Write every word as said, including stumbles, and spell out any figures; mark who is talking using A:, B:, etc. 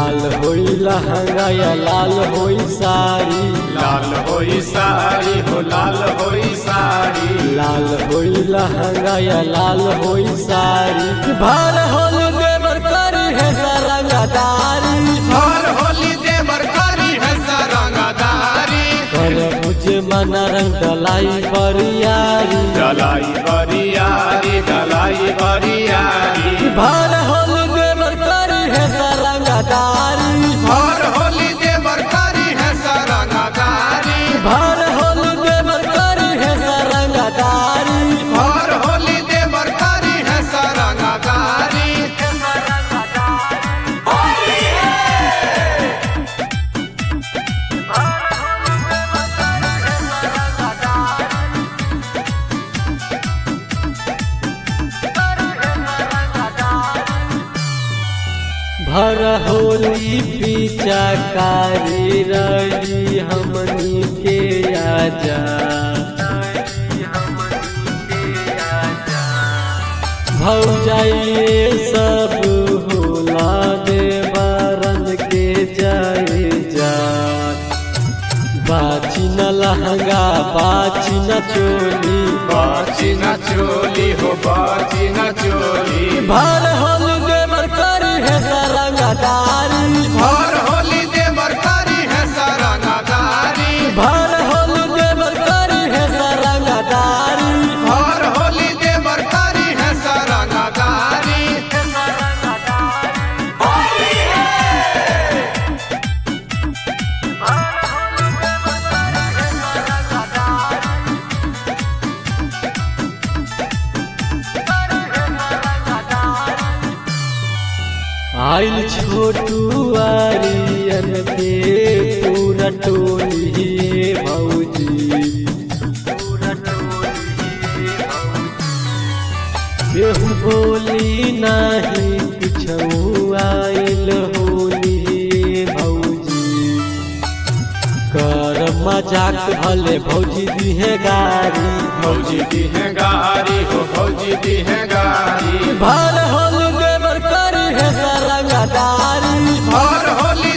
A: लाल होई लहंगा या लाल होई साड़ी,
B: लाल होई साड़ी हो लाल होई साड़ी,
A: लाल होई लहंगा या लाल होई साड़ी। भर होली देवर करी है सरंगदारी,
B: हर होली देवर करी है सरंगदारी,
A: कर मुझे मन रंग डलाई बरियारी,
B: डलाई बरियारी डलाई बरियारी।
A: भर होली देवर करी है सरंगदारी,
B: हर होली देवर करी है सरंगदारी,
A: भर होली देवर करी है सरंगदारी।
B: हर होली देवर करी है सरंगदारी।
A: भर होली पीछा कारी रही हमनी के आजा, भौजाइए सब होला देवरन के जाए जा। बाची न लहंगा बाची न चोली,
B: बाची न चोली हो बाची न चोली,
A: भर होली देवर करी है सरंगदारी,
B: हर होली देवर करी है सरंगदारी,
A: भर होली देवर करी है सरंगदारी।
B: हर होली देवर करी है सरंगदारी।
A: आइल छोटू आरियन के पूरा टोली भौजी, केहू बोली नहीं कुछऊ आइल होली भौजी। कर मजाक भले भौजी दी है गारी,
B: भौजी दी है गारी हो भौजी दी है गारी,
A: भर होली देवर करी है सरंगदारी,
B: हर होली